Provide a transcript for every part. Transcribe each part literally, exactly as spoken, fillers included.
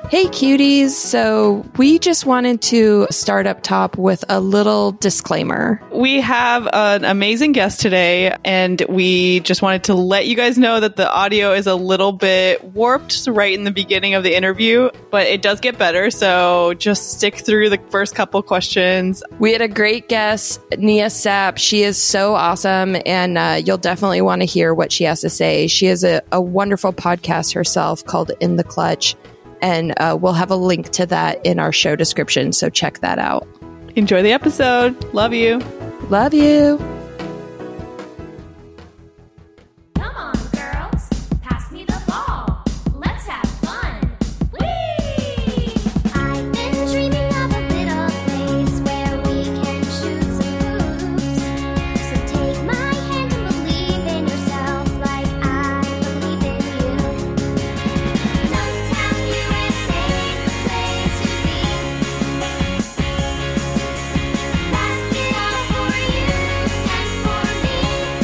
Hey cuties, so we just wanted to start up top with a little disclaimer. We have an amazing guest today, and we just wanted to let you guys know that the audio is a little bit warped right in the beginning of the interview, but it does get better, so just stick through the first couple questions. We had a great guest, Nia Sapp. She is so awesome, and uh, you'll definitely want to hear what she has to say. She has a, a wonderful podcast herself called In the Clutch. And uh, we'll have a link to that in our show description, so check that out. Enjoy the episode. Love you. Love you. Come on, girls. Pass me the ball. Let's have fun. Whee! I've been dreaming of a little place where we can shoot some hoops. So take my hand and believe in yourself like I believe in you. Dunktown, U S A is the place to be. Basketball for you and for me.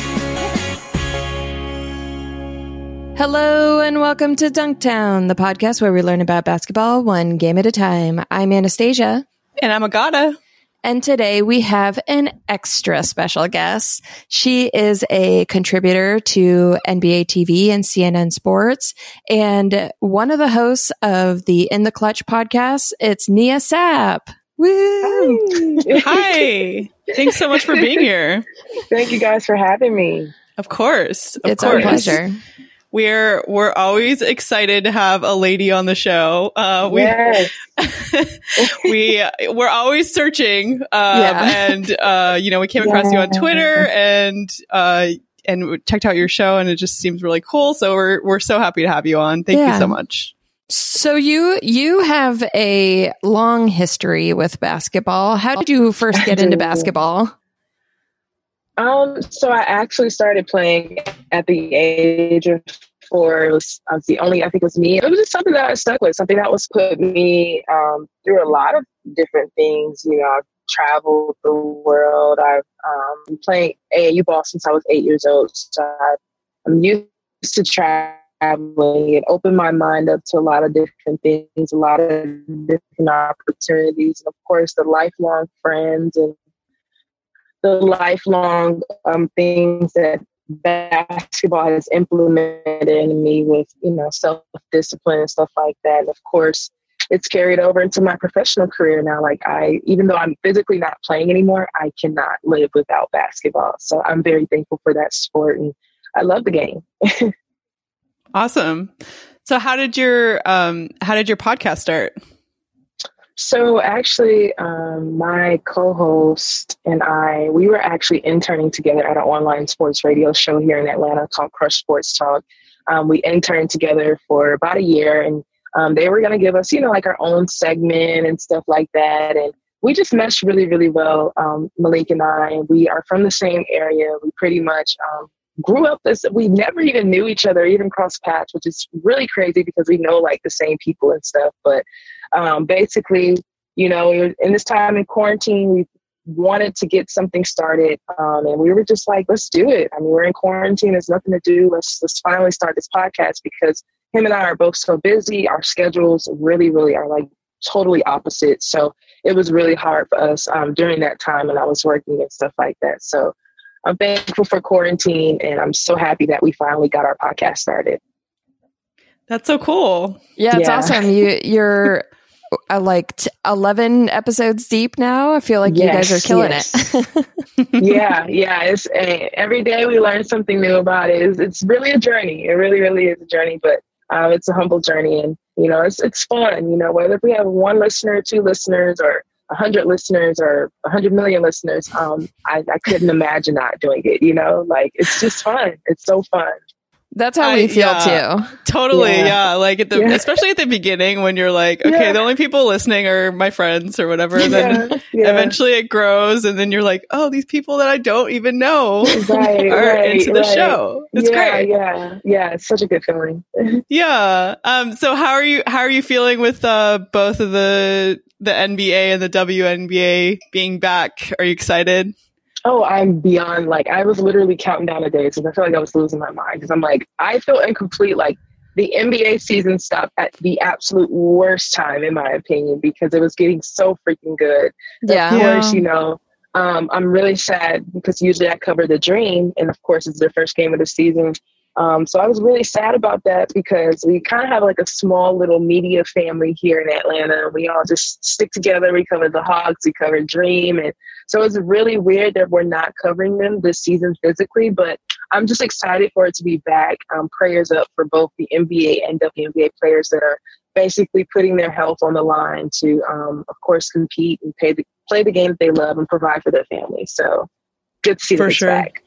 Hello and welcome to Dunktown, the podcast where we learn about basketball one game at a time. I'm Anastasia. And I'm Agata. And today we have an extra special guest. She is a contributor to N B A T V and C N N Sports and one of the hosts of the In the Clutch podcast. It's Nia Sapp. Woo! Hi. Thanks so much for being here. Thank you guys for having me. Of course. Of It's course. our pleasure. We're we're always excited to have a lady on the show. Uh, we Yes. we we're always searching, um, Yeah. and uh, you know, we came across you on Twitter and uh, and we checked out your show, and it just seems really cool. So we're we're so happy to have you on. Thank Yeah. you so much. So you you have a long history with basketball. How did you first get into basketball? Um, so I actually started playing at the age of four. It was, I was the only, I think it was me. It was just something that I stuck with, something that was put me um, through a lot of different things. You know, I've traveled the world. I've um, been playing A A U ball since I was eight years old. So I, I'm used to traveling. It opened my mind up to a lot of different things, a lot of different opportunities, and of course, the lifelong friends and the lifelong um, things that basketball has implemented in me with, you know, self-discipline and stuff like that. And of course, it's carried over into my professional career now. Like I, even though I'm physically not playing anymore, I cannot live without basketball. So I'm very thankful for that sport, and I love the game. Awesome. So how did your um how did your podcast start? So actually, um, my co-host and I, we were actually interning together at an online sports radio show here in Atlanta called Crush Sports Talk. Um, we interned together for about a year, and um, they were going to give us, you know, like our own segment and stuff like that. And we just meshed really, really well, um, Malik and I. And we are from the same area. We pretty much um, grew up as we never even knew each other, even cross paths, which is really crazy because we know like the same people and stuff. But um, basically, you know, in this time in quarantine, we wanted to get something started, um, and we were just like, let's do it. I mean, we're in quarantine. There's nothing to do. Let's let's finally start this podcast because him and I are both so busy. Our schedules really, really are like totally opposite. So it was really hard for us um, during that time, and I was working and stuff like that. So I'm thankful for quarantine, and I'm so happy that we finally got our podcast started. That's so cool. Yeah, it's Yeah. awesome. You you're uh, like t- eleven episodes deep now. I feel like you Yes, guys are killing yes. it. yeah, yeah. It's uh, every day we learn something new about it. It's, it's really a journey. It really, really is a journey, but um, it's a humble journey, and you know, it's it's fun. You know, whether we have one listener, two listeners, or a hundred listeners, or a hundred million listeners, um, I, I couldn't imagine not doing it. You know, like it's just fun. It's so fun. That's how I- we feel yeah. too. Totally, yeah. Yeah. Like at the, Yeah. especially at the beginning when you're like, okay, Yeah. the only people listening are my friends or whatever. Then Yeah, yeah. eventually it grows, and then you're like, oh, these people that I don't even know Right, are right, into the right. show. It's yeah, great. Yeah, yeah. It's such a good feeling. Yeah. Um. So how are you? How are you feeling with uh both of the the N B A and the W N B A being back? Are you excited? Oh, I'm beyond, like, I was literally counting down the days because I feel like I was losing my mind because I'm like, I feel incomplete. Like, the N B A season stopped at the absolute worst time, in my opinion, because it was getting so freaking good. Yeah. Of course, Yeah. you know, um, I'm really sad because usually I cover the Dream, and of course, it's their first game of the season. Um, so I was really sad about that because we kind of have like a small little media family here in Atlanta. We all just stick together. We cover the Hawks, we cover Dream. And so it's really weird that we're not covering them this season physically, but I'm just excited for it to be back. Um, prayers up for both the N B A and W N B A players that are basically putting their health on the line to, um, of course, compete and pay the, play the game that they love and provide for their families. So good to see For them sure. back.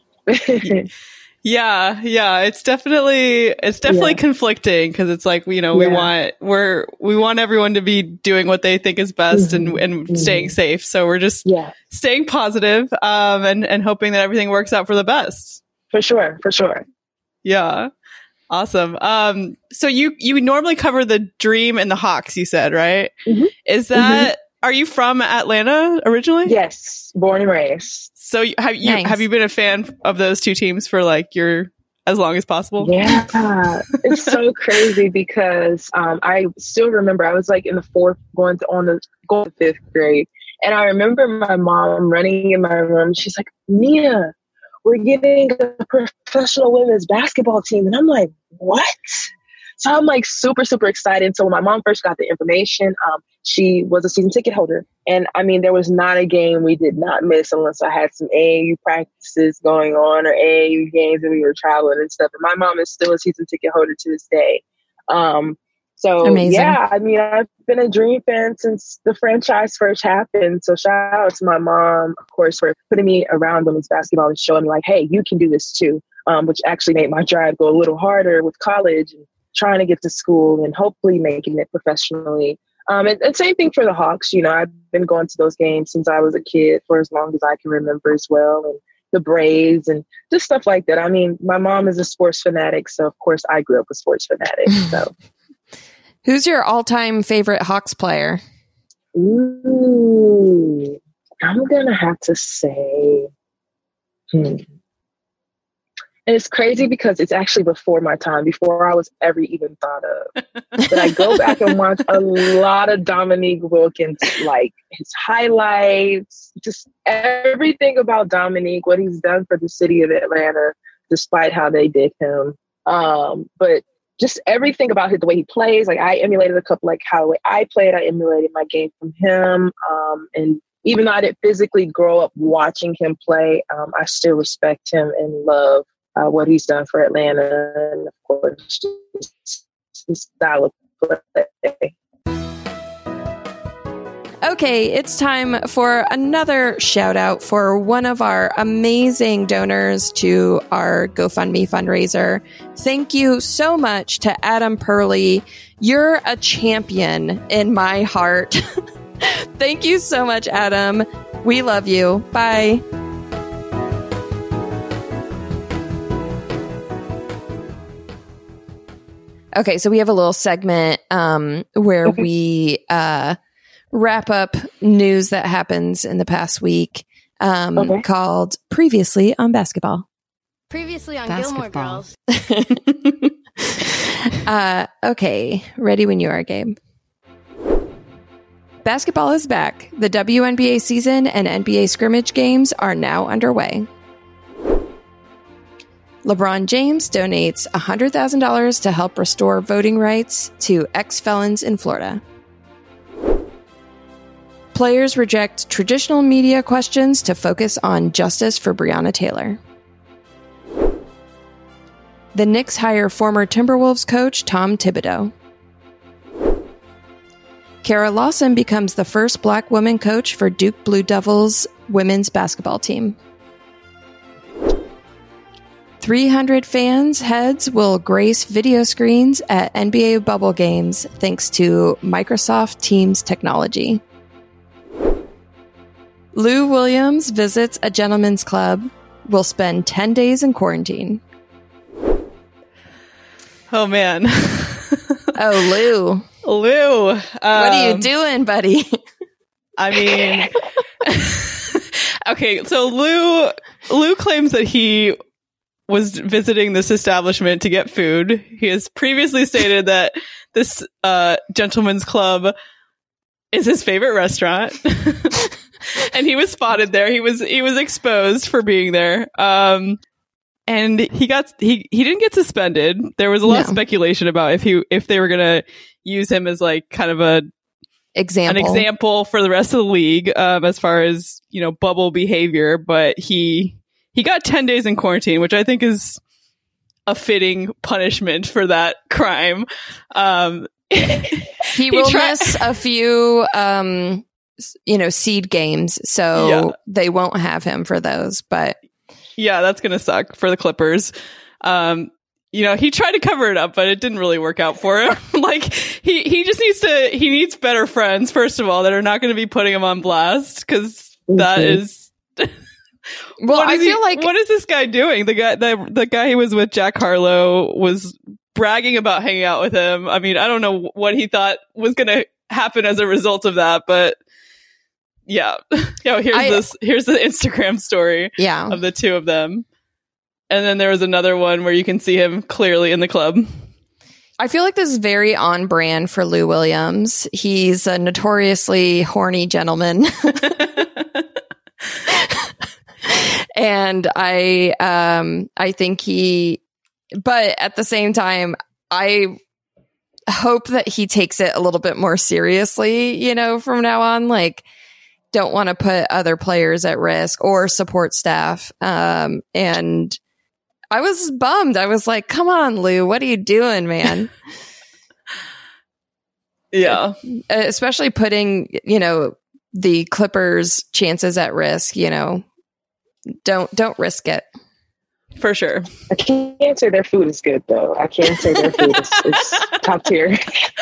Yeah, yeah, it's definitely it's definitely Yeah. conflicting because it's like, you know, we Yeah. want we're we want everyone to be doing what they think is best Mhm. and and Mhm. staying safe. So we're just Yeah, staying positive, um and and hoping that everything works out for the best. for sure, for sure. Yeah. Awesome. Um so you you normally cover the Dream and the Hawks, you said, right? Mhm. Is that are you from Atlanta originally? Yes, born and raised. So you- have you Nice. have you been a fan of those two teams for like your as long as possible? Yeah, it's so crazy because um, I still remember I was like in the fourth, going to on the going to fifth grade, and I remember my mom running in my room. She's like, "Mia, we're getting a professional women's basketball team," and I'm like, "What?" So I'm like super, super excited. So when my mom first got the information, um, she was a season ticket holder. And I mean, there was not a game we did not miss unless I had some A A U practices going on or A A U games and we were traveling and stuff. And my mom is still a season ticket holder to this day. Um, so Amazing. yeah, I mean, I've been a Dream fan since the franchise first happened. So shout out to my mom, of course, for putting me around women's basketball and showing me like, hey, you can do this too. Um, which actually made my drive go a little harder with college and trying to get to school and hopefully making it professionally. Um, and, and same thing for the Hawks. You know, I've been going to those games since I was a kid for as long as I can remember as well. And the Braves and just stuff like that. I mean, my mom is a sports fanatic. So, of course, I grew up a sports fanatic. So, Who's your all-time favorite Hawks player? ooh, I'm going to have to say, hmm. And it's crazy because it's actually before my time, before I was ever even thought of. But I go back and watch a lot of Dominique Wilkins, like his highlights, just everything about Dominique, what he's done for the city of Atlanta, despite how they did him. Um, but just everything about his, the way he plays. Like I emulated a couple, like how the way I played, I emulated my game from him. Um, and even though I didn't physically grow up watching him play, um, I still respect him and love Uh, what he's done for Atlanta, and of course, just his style of play. Okay, it's time for another shout out for one of our amazing donors to our GoFundMe fundraiser. Thank you so much to Adam Purley. You're a champion in my heart. Thank you so much, Adam. We love you. Bye. Okay, so we have a little segment um, where Okay. we uh, wrap up news that happens in the past week um, Okay. called Previously on Basketball. Previously on Gilmore Basketball. Girls. uh, okay, ready when you are, Gabe. Basketball is back. The W N B A season and N B A scrimmage games are now underway. LeBron James donates one hundred thousand dollars to help restore voting rights to ex-felons in Florida. Players reject traditional media questions to focus on justice for Breonna Taylor. The Knicks hire former Timberwolves coach Tom Thibodeau. Kara Lawson becomes the first black woman coach for Duke Blue Devils women's basketball team. three hundred fans' heads will grace video screens at N B A bubble games thanks to Microsoft Teams technology. Lou Williams visits a gentleman's club, will spend ten days in quarantine. Oh man. Oh, Lou. Lou. Um, What are you doing, buddy? I mean, okay, so Lou Lou claims that he was visiting this establishment to get food. He has previously stated that this uh, gentleman's club is his favorite restaurant. And he was spotted there. He was he was exposed for being there. Um, and he got he he didn't get suspended. There was a lot No. of speculation about if he if they were gonna use him as like kind of a Example. an example for the rest of the league, um, as far as, you know, bubble behavior. But he he got ten days in quarantine, which I think is a fitting punishment for that crime. Um, He will tried- miss a few, um, s- you know, seed games, so Yeah. they won't have him for those. But yeah, that's gonna suck for the Clippers. Um, you know, he tried to cover it up, but it didn't really work out for him. Like he he just needs to he needs better friends, first of all, that are not going to be putting him on blast, because that Mhm. is. well, What I is he- feel like what is this guy doing? The guy, the the guy he was with, Jack Harlow, was bragging about hanging out with him. I mean, I don't know what he thought was going to happen as a result of that, but yeah, yeah. Here's I- this. Here's the Instagram story yeah. of the two of them, and then there was another one where you can see him clearly in the club. I feel like this is very on brand for Lou Williams. He's a notoriously horny gentleman. And I um I think he but at the same time I hope that he takes it a little bit more seriously, you know, from now on. Like, don't want to put other players at risk or support staff. Um and I was bummed. I was like, come on, Lou, what are you doing, man? Yeah, Especially putting, you know, the Clippers' chances at risk, you know. Don't don't risk it. for sure. I can't say their food is good, though. I can't say their food is, is top tier.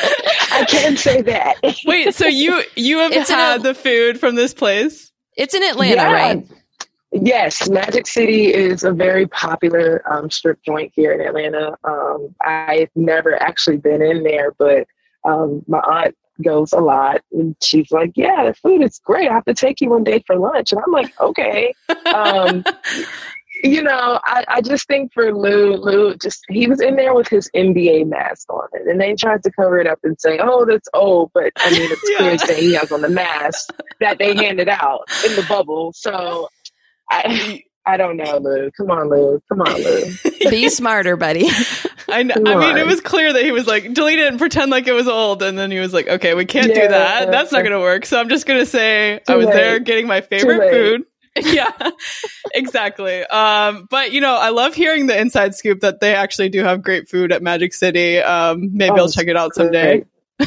I can't say that. Wait, so you you have It's in had a- the food from this place? It's in Atlanta, Yeah. right? Yes, Magic City is a very popular um, strip joint here in Atlanta. Um, I've never actually been in there, but um, my aunt goes a lot, and she's like, "Yeah, the food is great. I have to take you one day for lunch." And I'm like, "Okay." Um, you know, I, I just think for Lou, Lou just he was in there with his N B A mask on it, and they tried to cover it up and say, "Oh, that's old," but I mean, it's Yeah. clear that he has on the mask that they handed out in the bubble. So. I I don't know, Lou. Come on, Lou. Come on, Lou. Be smarter, buddy. I know. Come I mean, it on. was clear that he was like, delete it and pretend like it was old. And then he was like, okay, we can't do Yeah. that. That's not going to work. So I'm just going to say I was late. there getting my favorite late. food. Yeah, exactly. Um, but you know, I love hearing the inside scoop that they actually do have great food at Magic City. Um, maybe Oh, I'll check it out someday.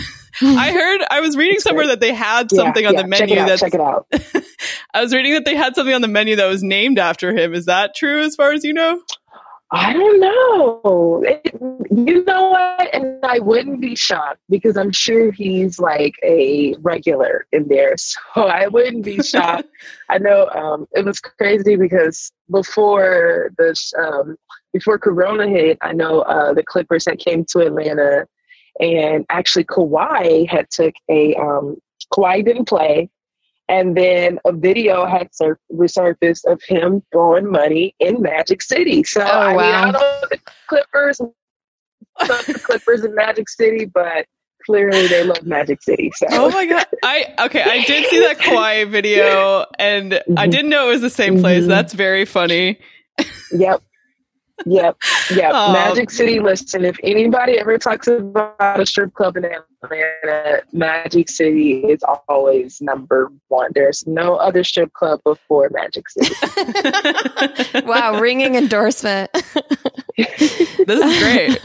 I heard, I was reading It's somewhere great. that they had Yeah, something on yeah, the menu check it out, that's, check it out. I was reading that they had something on the menu that was named after him. Is that true as far as you know? I don't know. It, you know what? And I wouldn't be shocked because I'm sure he's like a regular in there. So I wouldn't be shocked. I know um, it was crazy because before the um, before Corona hit, I know uh, the Clippers had came to Atlanta, and actually Kawhi had took a um, Kawhi didn't play. And then a video had sur- resurfaced of him throwing money in Magic City. So, Oh, I mean, wow. I don't know the Clippers, the Clippers in Magic City, but clearly they love Magic City. So, Oh my god! I okay, I did see that Kawhi video, and I Mhm. didn't know it was the same place. Mhm. That's very funny. yep. Yep. Yep. Oh. Magic City, listen, if anybody ever talks about a strip club in Atlanta, Magic City is always number one. There's no other strip club before Magic City. Wow, ringing endorsement. This is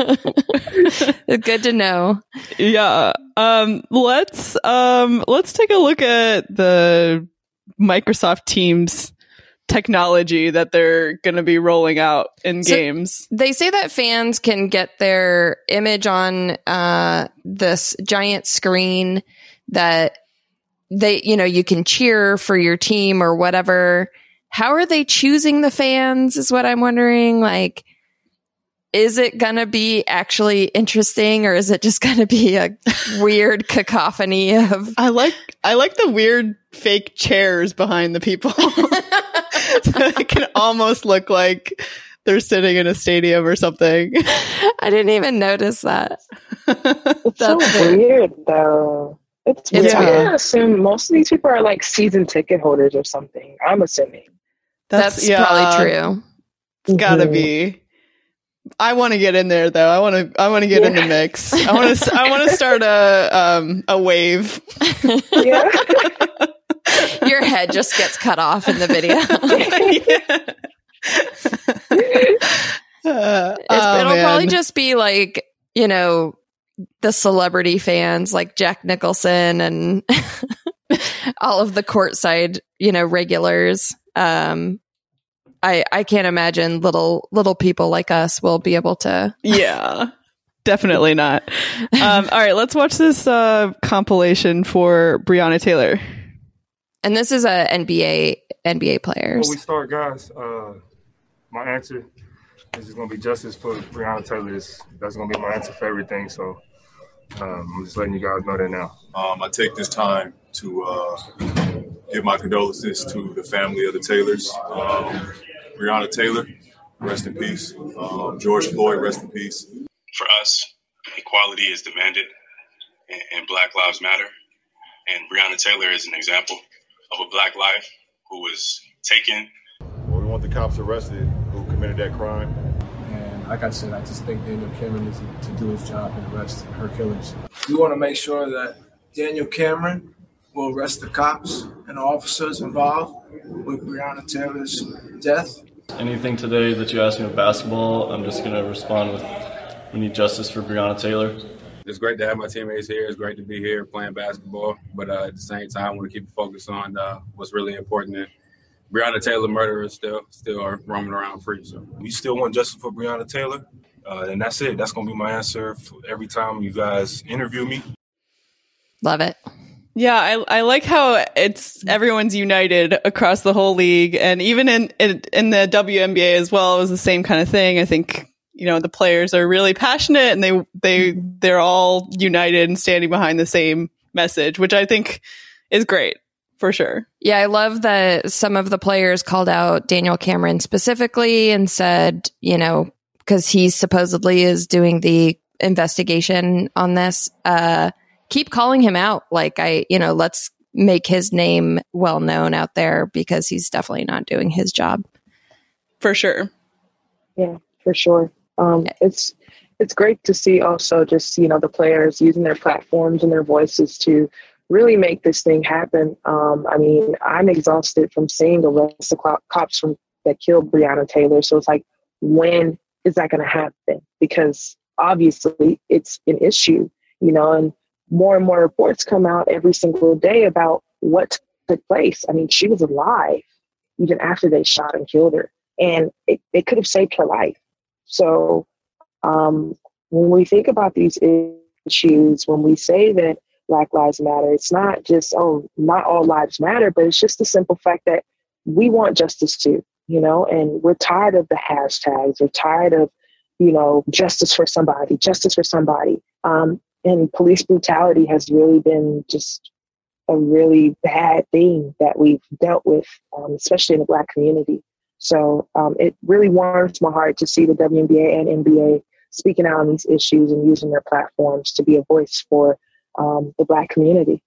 great. Good to know. Yeah. Um. Let's um. Let's take a look at the Microsoft Teams technology that they're going to be rolling out in So- games. They say that fans can get their image on uh, this giant screen that they, you know, you can cheer for your team or whatever. How are they choosing the fans is what I'm wondering. Like, is it going to be actually interesting or is it just going to be a weird cacophony of... I like I like the weird fake chairs behind the people. So it can almost look like they're sitting in a stadium or something. I didn't even notice that. It's so That's weird, though. It's weird. It's I'm weird. gonna assume most of these people are like season ticket holders or something. I'm assuming. That's yeah, probably true. It's gotta Mhm. be. I want to get in there though. I want to. I want to get in the mix. I want to. I want to start a um a wave. Yeah. Your head just gets cut off in the video. Uh, It's, oh, it'll man. probably just be like, you know, the celebrity fans like Jack Nicholson and all of the courtside, you know, regulars. Um, I I can't imagine little little people like us will be able to. Yeah, definitely not. Um, all right, let's watch this uh, compilation for Breonna Taylor. And this is a N B A N B A players. Before we start, guys, uh, my answer is just going to be justice for Breonna Taylor. Is- That's going to be my answer for everything. So um, I'm just letting you guys know that now. Um, I take this time to uh, give my condolences to the family of the Taylors. Um, Breonna Taylor, rest in peace. Um, George Floyd, rest in peace. For us, equality is demanded, and, and Black Lives Matter. And Breonna Taylor is an example of a Black life who was taken. Well, we want the cops arrested who committed that crime. And like I said, I just think Daniel Cameron needs to, to do his job and arrest her killers. We want to make sure that Daniel Cameron will arrest the cops and the officers involved with Breonna Taylor's death. Anything today that you ask me about basketball, I'm just going to respond with, we need justice for Breonna Taylor. It's great to have my teammates here. It's great to be here playing basketball. But uh, at the same time, I want to keep the focus on uh, what's really important. And Breonna Taylor murderers still still are roaming around free. So We still want justice for Breonna Taylor. Uh, and that's it. That's going to be my answer for every time you guys interview me. Love it. Yeah, I I like how it's everyone's united across the whole league, and even in in, in the W N B A as well. It was the same kind of thing. I think, you know, the players are really passionate, and they they they're all united and standing behind the same message, which I think is great for sure. Yeah, I love that some of the players called out Daniel Cameron specifically and said, you know, because he supposedly is doing the investigation on this, uh, keep calling him out. Like, I, you know, let's make his name well known out there because he's definitely not doing his job. For sure. Yeah, for sure. Um, it's it's great to see also just, you know, the players using their platforms and their voices to really make this thing happen. Um, I mean, I'm exhausted from seeing the rest of the cops from that killed Breonna Taylor. So it's like, when is that going to happen? Because obviously it's an issue, you know, and more and more reports come out every single day about what took place. I mean, she was alive even after they shot and killed her, and it, it could have saved her life. So um, when we think about these issues, when we say that Black Lives Matter, it's not just, oh, not all lives matter, but it's just the simple fact that we want justice too, you know, and we're tired of the hashtags. We're tired of, you know, justice for somebody, justice for somebody. Um, and police brutality has really been just a really bad thing that we've dealt with, um, especially in the Black community. So um, it really warms my heart to see the W N B A and N B A speaking out on these issues and using their platforms to be a voice for um, the Black community.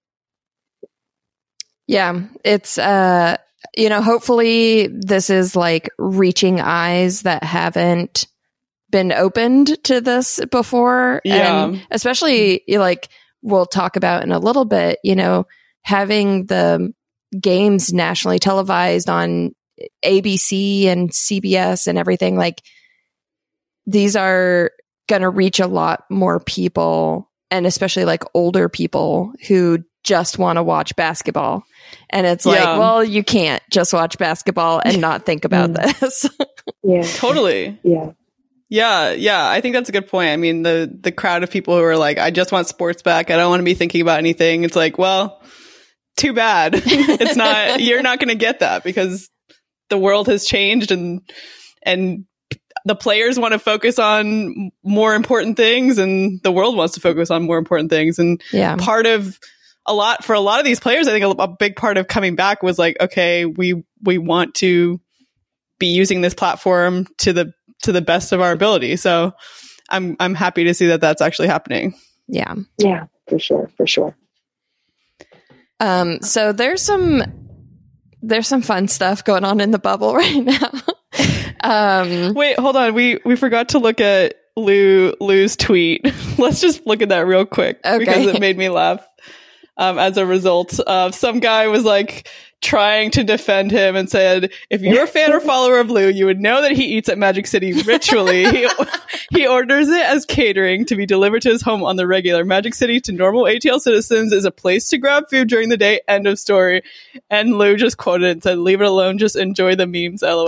Yeah, it's, uh, you know, hopefully this is like reaching eyes that haven't been opened to this before. Yeah. And especially like we'll talk about in a little bit, you know, having the games nationally televised on A B C and C B S and everything, like these are going to reach a lot more people, and especially like older people who just want to watch basketball. And it's like, Yeah. well, you can't just watch basketball and not think about this. Yeah, Totally. yeah, Yeah, yeah, I think that's a good point. I mean, the the crowd of people who are like, I just want sports back. I don't want to be thinking about anything. It's like, well, too bad. It's not, you're not going to get that because the world has changed, and and the players want to focus on more important things, and the world wants to focus on more important things. And Yeah. part of a lot for a lot of these players, I think a, a big part of coming back was like, okay, we we want to be using this platform to the to the best of our ability. So I'm I'm happy to see that that's actually happening. Yeah. Yeah, for sure, for sure. Um, so there's some there's some fun stuff going on in the bubble right now. um, Wait, hold on. We we forgot to look at Lou Lou's tweet. Let's just look at that real quick Okay. because it made me laugh. Um, as a result of some guy was like trying to defend him and said, if you're a fan or follower of Lou, you would know that he eats at Magic City ritually. he, he orders it as catering to be delivered to his home on the regular. Magic City to normal A T L citizens is a place to grab food during the day. End of story. And Lou just quoted and said, leave it alone. Just enjoy the memes. LOL.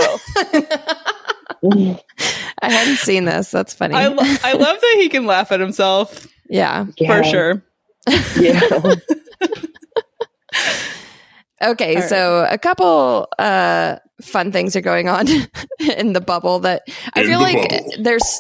I hadn't seen this. That's funny. I, lo- I love that he can laugh at himself. Yeah. For sure. Yeah. Okay, All so a couple uh, fun things are going on in the bubble that I In feel the like bubble. there's.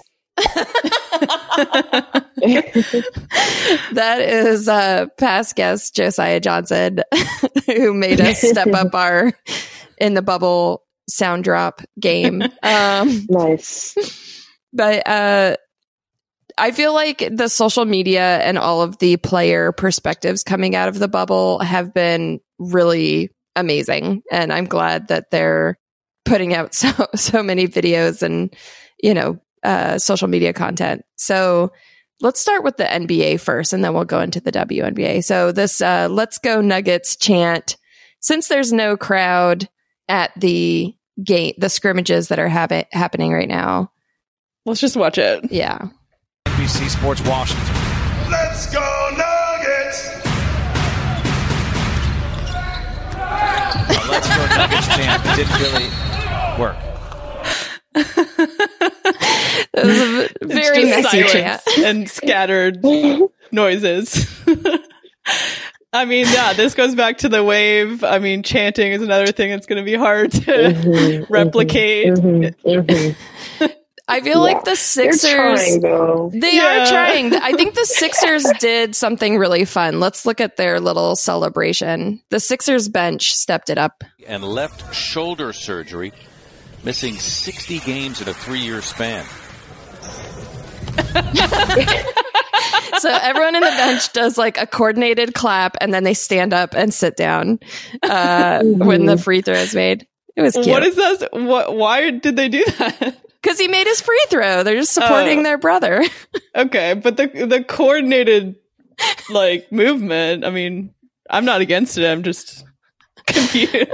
That is uh, past guest Josiah Johnson, who made us step up our in the bubble sound drop game. Um, Nice. but uh, I feel like the social media and all of the player perspectives coming out of the bubble have been really amazing. And I'm glad that they're putting out so, so many videos and, you know, uh, social media content. So let's start with the N B A first, and then we'll go into the W N B A. So this uh, Let's Go Nuggets chant, since there's no crowd at the game, the scrimmages that are hab- happening right now. Let's just watch it. Yeah. N B C Sports Washington. Let's go Nuggets! A Let's Go Nuggets chant that didn't really work. It was a very It's just messy silence chant. and scattered noises. I mean, yeah, this goes back to the wave. I mean, chanting is another thing that's going to be hard to Mhm, replicate. mhm, mhm. I feel Yeah. like the They're Sixers, trying, though. they Yeah. are trying. I think the Sixers did something really fun. Let's look at their little celebration. The Sixers bench stepped it up. And left shoulder surgery, missing sixty games in a three-year span. So everyone in the bench does like a coordinated clap, and then they stand up and sit down uh, when the free throw is made. It was cute. What is this? What? Why did they do that? Because he made his free throw. They're just supporting Oh. their brother. Okay, but the the coordinated like movement. I mean, I'm not against it. I'm just confused.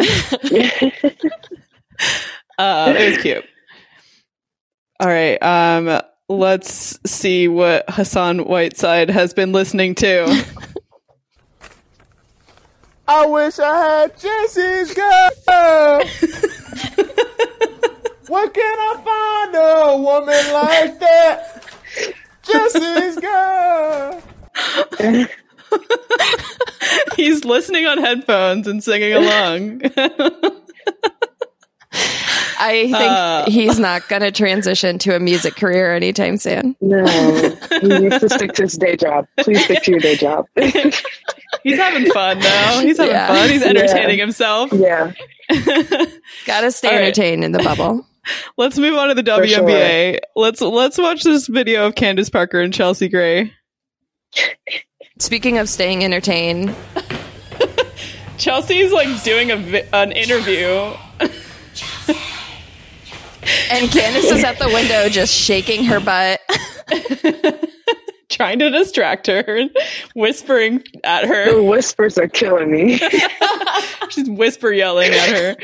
uh, it was cute. All right. Um, let's see what Hassan Whiteside has been listening to. I wish I had Jesse's girl. Where can I find a woman like that? Jesse's girl. He's listening on headphones and singing along. I think Uh. he's not going to transition to a music career anytime soon. No, he needs to stick to his day job. Please stick to your day job. He's having fun though. He's having Yeah. fun. He's entertaining Yeah. himself. Yeah. Got to stay All right. entertained in the bubble. Let's move on to the W N B A. Let's let's watch this video of Candace Parker and Chelsea Gray. Speaking of staying entertained, Chelsea's like doing a vi- an interview. and Candace is at the window just shaking her butt. Trying to distract her, whispering at The her. whispers are killing me. She's whisper yelling at her.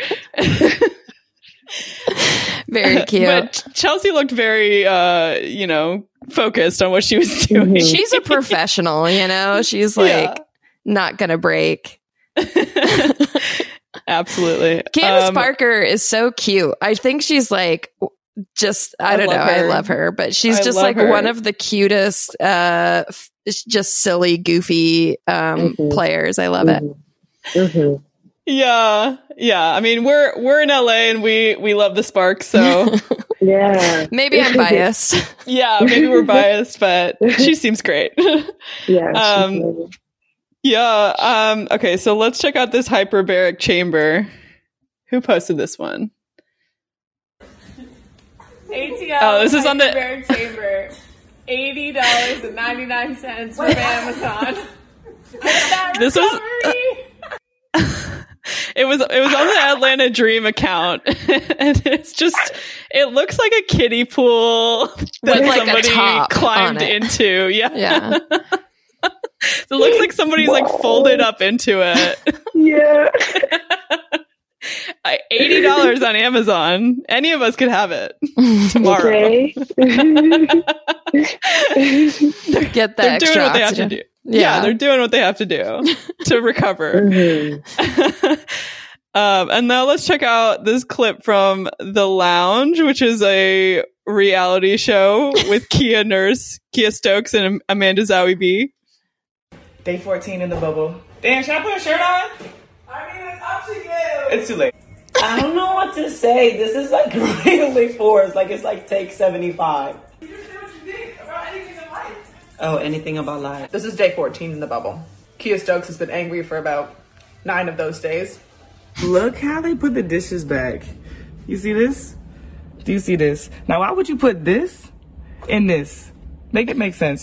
Very cute. But Chelsea looked very, uh, you know, focused on what she was doing. She's a professional, you know? She's like Yeah. not going to break. Absolutely. Candace Um, Parker is so cute. I think she's like just I I don't know. love I her. love her, but she's I just love like her. one of the cutest uh f- it's just silly goofy um Mhm. players. I love it. hmm Yeah, yeah. I mean, we're we're in L A and we we love the Sparks, so Yeah. Maybe I'm biased. yeah, maybe we're biased, but she seems great. Yeah. Um, she's amazing. yeah. Um. Okay, so let's check out this hyperbaric chamber. Who posted this one? A T L. Oh, this is on the- Hyperbaric chamber. eighty dollars and ninety-nine cents from Amazon. This was. It was it was on the Atlanta Dream account, and it's just it looks like a kiddie pool that like somebody a top climbed on it. into. Yeah, Yeah. It looks like somebody's like folded up into it. Yeah. Eighty dollars on Amazon. Any of us could have it tomorrow. Okay. Get the They're extra doing what they have oxygen. to do. Yeah. Yeah. they're doing what they have to do to recover. Mhm. um, and now let's check out this clip from The Lounge, which is a reality show with Kia Nurse, Kia Stokes, and Amanda Zawi B. Day fourteen in the bubble. Dan, should I put a shirt on? I mean, it's up to you. It's too late. I don't know what to say. This is like really forced. Like it's like take seventy-five. You just say what you think about anything in life. Oh, anything about life. This is day fourteen in the bubble. Kia Stokes has been angry for about nine of those days. Look how they put the dishes back. You see this? Do you see this? Now, why would you put this in this? Make it make sense.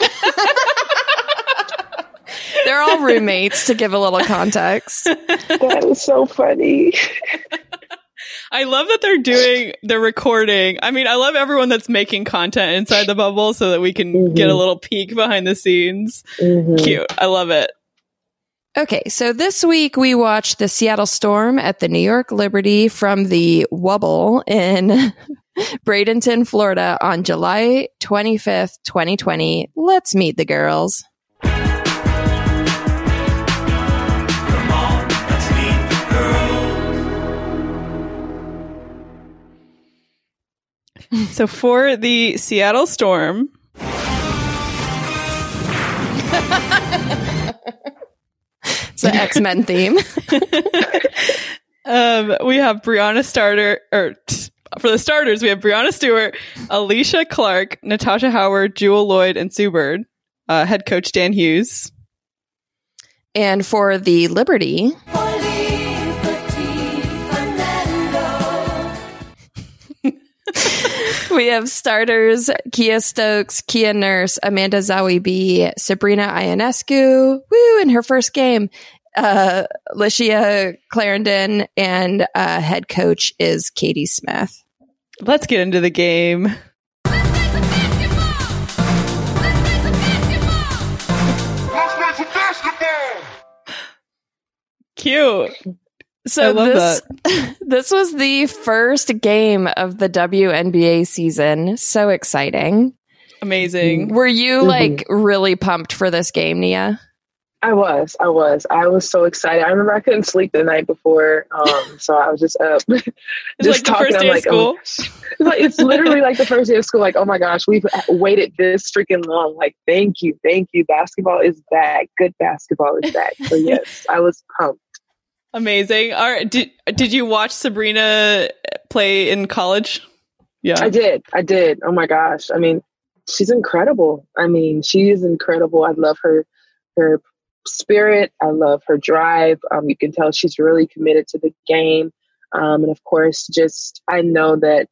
They're all roommates, to give a little context. That is so funny. I love that they're doing the recording. I mean, I love everyone that's making content inside the bubble so that we can Mm-hmm. get a little peek behind the scenes. Mhm. Cute. I love it. Okay, so this week we watched the Seattle Storm at the New York Liberty from the Wubble in Bradenton, Florida on July twenty-fifth, twenty twenty. Let's meet the girls. So for the Seattle Storm, It's an X-Men theme. um, we have Brianna Starter, or t- for the starters, we have Brianna Stewart, Alicia Clark, Natasha Howard, Jewel Lloyd, and Sue Bird. Uh, head coach Dan Hughes. And for the Liberty, we have starters Kia Stokes, Kia Nurse, Amanda Zawi B, Sabrina Ionescu, woo, in her first game, uh, Licia Clarendon, and uh, head coach is Katie Smith. Let's get into the game. Cute. So I love this that. this was the first game of the W N B A season. So exciting. Amazing. Were you Mhm. like really pumped for this game, Nia? I was, I was, I was so excited. I remember I couldn't sleep the night before, um, so I was just up, It's just like the first I'm day of like, school. oh, it's like- it's literally like the first day of school. Like, oh my gosh, we've waited this freaking long. Like, thank you, thank you. Basketball is back. Good basketball is back. So yes, I was pumped. Amazing. All right. Did did you watch Sabrina play in college? Yeah. I did, I did. Oh my gosh. I mean, she's incredible. I mean, she is incredible. I love her, her spirit. I love her drive. Um, you can tell she's really committed to the game. Um, and of course, just I know that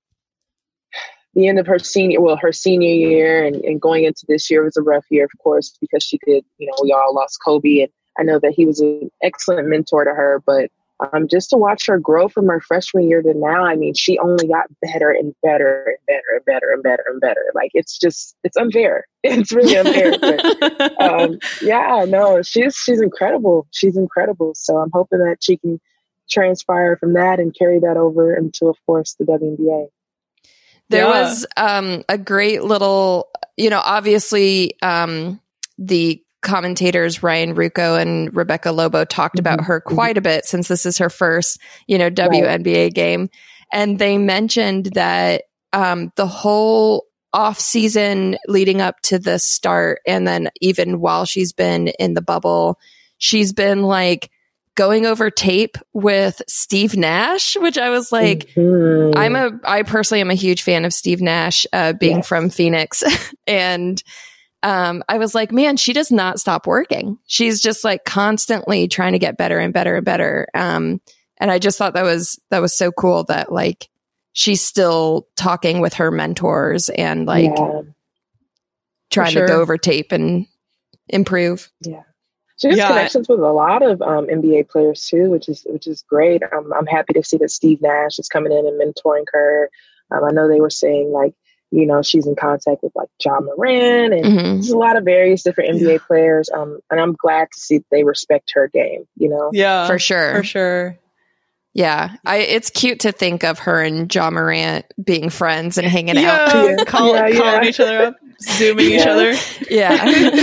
the end of her senior, well, her senior year and, and going into this year was a rough year, of course, because she did, you know, we all lost Kobe, and I know that he was an excellent mentor to her, but um, just to watch her grow from her freshman year to now, I mean, she only got better and better and better and better and better and better. Like, it's just, it's unfair. It's really unfair. But, um, yeah, no, she's, she's incredible. She's incredible. So I'm hoping that she can transpire from that and carry that over into, of course, the W N B A. There Yeah. was um, a great little, you know, obviously um, the commentators Ryan Rucco and Rebecca Lobo talked about her quite a bit since this is her first, you know, W N B A game. And they mentioned that um, the whole off season leading up to the start, and then even while she's been in the bubble, she's been like going over tape with Steve Nash, which I was like, Mhm. I'm a, I personally am a huge fan of Steve Nash, uh, being Yes. from Phoenix. and, um, I was like, man, she does not stop working. She's just like constantly trying to get better and better and better. Um, and I just thought that was, that was so cool that like she's still talking with her mentors and like Yeah. trying sure. to go over tape and improve. Yeah. She has Yeah. connections with a lot of um, N B A players too, which is which is great. Um, I'm happy to see that Steve Nash is coming in and mentoring her. Um, I know they were saying like, you know, she's in contact with like John Moran and Mhm. there's a lot of various different N B A players. Um, and I'm glad to see that they respect her game. You know, Yeah, For sure. for sure. Yeah. I, it's cute to think of her and John Morant being friends and hanging out. Yeah, Yeah. call, Yeah, calling yeah. each other up, zooming each Yeah. other. Yeah.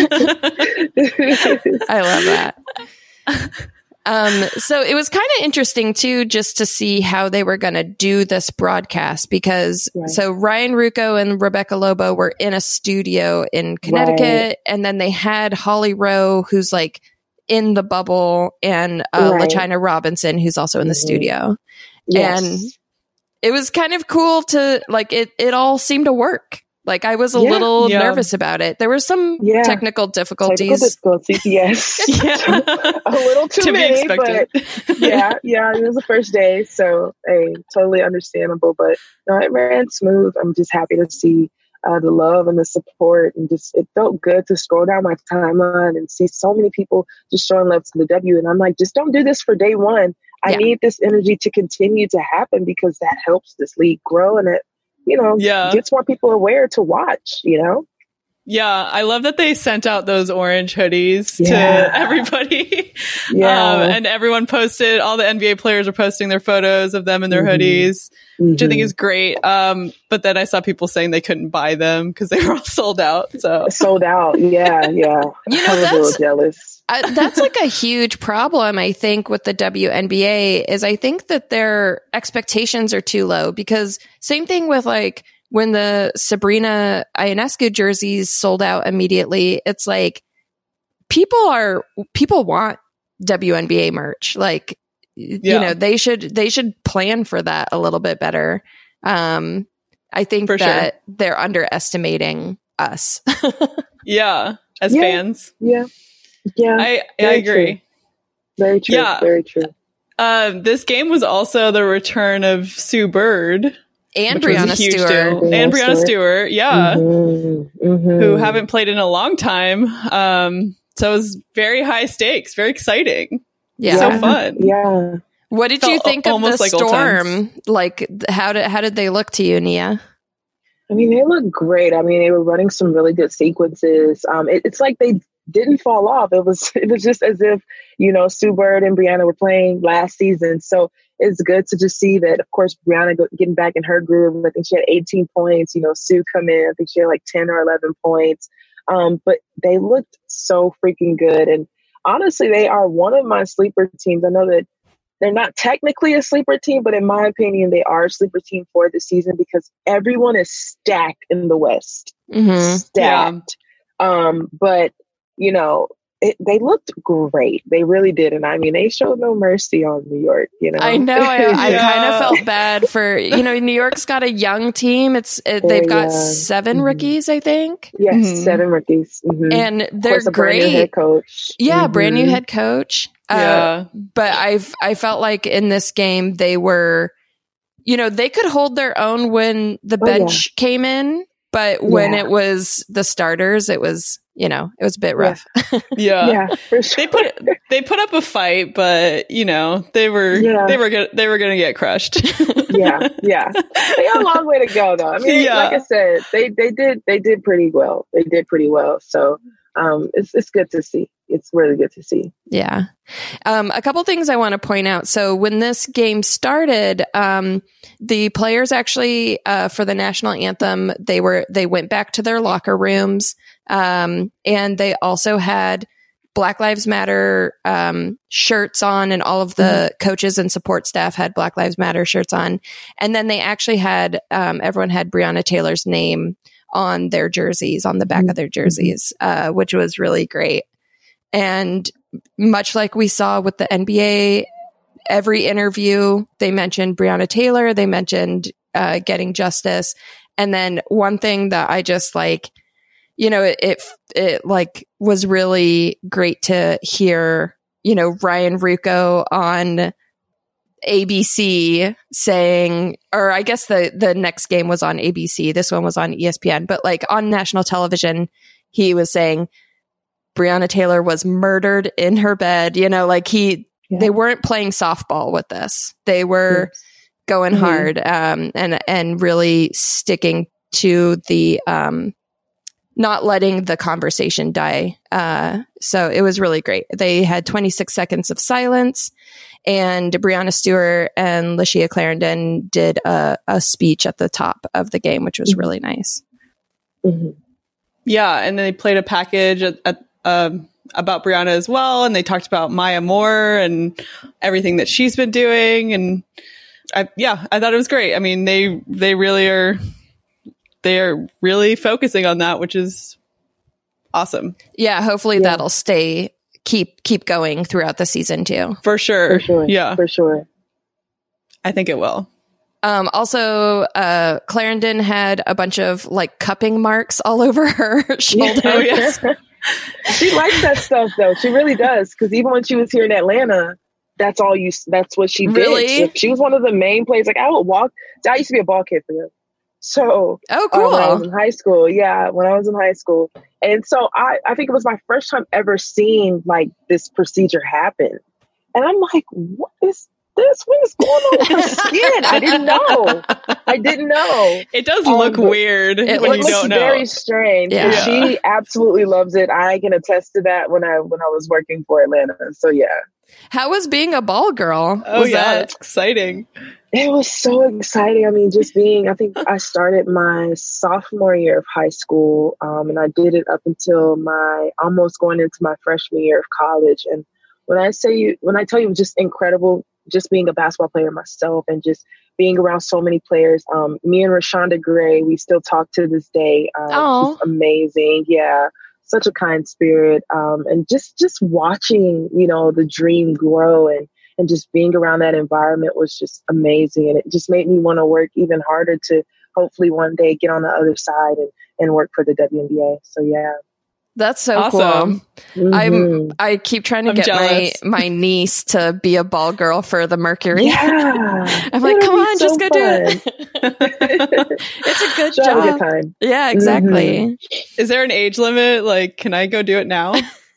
I love that. Um, so it was kind of interesting too, just to see how they were going to do this broadcast because Right. so Ryan Rucco and Rebecca Lobo were in a studio in Connecticut Right. and then they had Holly Rowe, who's like in the bubble, and uh, Right. LaChina Robinson, who's also in the Mhm. studio. Yes. And it was kind of cool to like, it, it all seemed to work. Like I was a Yeah. little Yeah. nervous about it. There were some Yeah. technical Technical difficulties. difficulties, yes. Yeah. A little too To be many, expected. but yeah, yeah, it was the first day, so hey, totally understandable. But no, it ran smooth. I'm just happy to see uh, the love and the support, and just it felt good to scroll down my timeline and see so many people just showing love to the W. And I'm like, just don't do this for day one. I Yeah. need this energy to continue to happen because that helps this league grow and it, you know, Yeah. gets more people aware to watch. You know. Yeah, I love that they sent out those orange hoodies Yeah. to everybody. Yeah. Um, and everyone posted, all the N B A players are posting their photos of them in their Mhm. hoodies, which I think Mhm. is great. Um, but then I saw people saying they couldn't buy them because they were all sold out. So Sold out. Yeah, yeah. You know, I was a that's- little jealous. I, that's like a huge problem, I think, with the W N B A is I think that their expectations are too low because same thing with like when the Sabrina Ionescu jerseys sold out immediately, it's like people are, people want W N B A merch. Like, you Yeah. know, they should, they should plan for that a little bit better. Um, I think For sure. that they're underestimating us. yeah, as Yeah. fans, Yeah. Yeah. I, I Very agree. true. Very true. Yeah. Very true. Um, this game was also the return of Sue Bird. And which was a Breanna huge Stewart. deal. Breanna And Breanna Stewart. Stewart, yeah. Mhm. Mhm. Who haven't played in a long time. Um, so it was very high stakes, very exciting. Yeah. So fun. Yeah. What did you Felt think of the almost like old times. storm? Like, th- how did how did they look to you, Nia? I mean, they look great. I mean, they were running some really good sequences. Um, it, it's like they didn't fall off. It was it was just as if, you know, Sue Bird and Breanna were playing last season. So it's good to just see that, of course, Breanna go, getting back in her groove. I think she had eighteen points. You know, Sue come in. I think she had like ten or eleven points. Um, but they looked so freaking good. And honestly, they are one of my sleeper teams. I know that they're not technically a sleeper team, but in my opinion, they are a sleeper team for the season because everyone is stacked in the West. Mm-hmm. Stacked. Um, but, you know, it, they looked great. They really did. And I mean, they showed no mercy on New York, you know? I know. I, I Yeah. kind of felt bad for you know. New York's got a young team. It's it, Very they've got young. seven Mhm. rookies, I think, Yes, Mhm. seven rookies. Mhm. and Of they're course, a brand new great. head coach. Yeah, brand new Mhm. head coach. Uh, Yeah. but I've I felt like in this game they were, you know, they could hold their own when the Oh, yeah. bench came in, but when Yeah. it was the starters, it was you know it was a bit Yeah. rough. Yeah. Yeah, for sure. They put they put up a fight, but you know, they were Yeah. they were gonna they were gonna get crushed. yeah, yeah. They got a long way to go, though. I mean, Yeah. like I said, they they did they did pretty well. They did pretty well. So um, it's it's good to see. It's really good to see. Yeah. Um, a couple things I want to point out. So when this game started, um, the players actually, uh, for the national anthem, they were, they went back to their locker rooms. Um, and they also had Black Lives Matter, um, shirts on, and all of the coaches and support staff had Black Lives Matter shirts on. And then they actually had, um, everyone had Breonna Taylor's name on their jerseys, on the back of their jerseys, uh, which was really great. And much like we saw with the N B A, every interview, they mentioned Breonna Taylor, they mentioned uh, getting justice. And then one thing that I just like, you know, it, it, it like was really great to hear, you know, Ryan Rucco on A B C saying, or I guess the, the next game was on A B C. This one was on E S P N, but like on national television, he was saying Breonna Taylor was murdered in her bed. You know, like he, yeah. they weren't playing softball with this. They were yes. going mm-hmm. hard, um, and, and really sticking to the, um, not letting the conversation die. Uh, so it was really great. They had twenty-six seconds of silence, and Breanna Stewart and Lashia Clarendon did a, a speech at the top of the game, which was mm-hmm. really nice. Mm-hmm. Yeah, and then they played a package at, at, um, about Breanna as well, and they talked about Maya Moore and everything that she's been doing, and I, yeah, I thought it was great. I mean, they they really are. They're really focusing on that, which is awesome. Yeah, hopefully yeah. that'll stay, keep keep going throughout the season too. For sure. For sure. Yeah. For sure. I think it will. Um, also, uh, Clarendon had a bunch of like cupping marks all over her shoulder. Oh, yes. She likes that stuff though. She really does. Because even when she was here in Atlanta, that's all you, that's what she did. Really? She, she was one of the main players. Like I would walk, I used to be a ball kid for them. So, oh, cool. Uh, when I was in high school, yeah, when I was in high school, and so I, I think it was my first time ever seeing like this procedure happen, and I'm like, what is this? What is going on with her skin? I didn't know. I didn't know. It does um, look weird. It when looks you don't know. Very strange. Yeah. And she absolutely loves it. I can attest to that when I when I was working for Atlanta. So yeah. How was being a ball girl? Oh was yeah, that- it's exciting. It was so exciting. I mean, just being, I think I started my sophomore year of high school, um, and I did it up until my, almost going into my freshman year of college. And when I say you, when I tell you, it was just incredible, just being a basketball player myself and just being around so many players. Um, me and Rashonda Gray, we still talk to this day. Um, she's amazing. Yeah. Such a kind spirit. Um, and just, just watching, you know, the dream grow and, and just being around that environment was just amazing. And it just made me want to work even harder to hopefully one day get on the other side and, and work for the W N B A. So, yeah. That's so awesome. cool. Mm-hmm. I'm, I keep trying to I'm get jealous. my, my niece to be a ball girl for the Mercury. Yeah. I'm like, It'll come be on, so just go fun. do it. It's a good She'll job. have a good time. Yeah, exactly. Mm-hmm. Is there an age limit? Like, can I go do it now?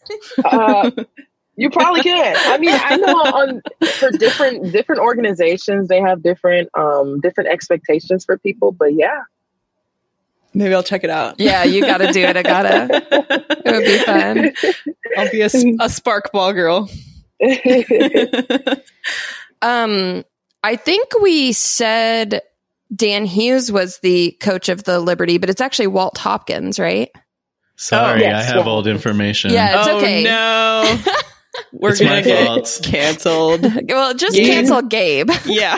uh, you probably can. I mean, I know on for different different organizations, they have different um different expectations for people. But yeah, Maybe I'll check it out. Yeah, you got to do it. I gotta. It would be fun. I'll be a, a spark ball girl. um, I think we said Dan Hughes was the coach of the Liberty, but it's actually Walt Hopkins, right? Sorry, Oh, yes, I have yeah. old information. Yeah, it's oh, okay. No. We're It's going my to get fault. canceled. Well, just Gabe. cancel Gabe. Yeah.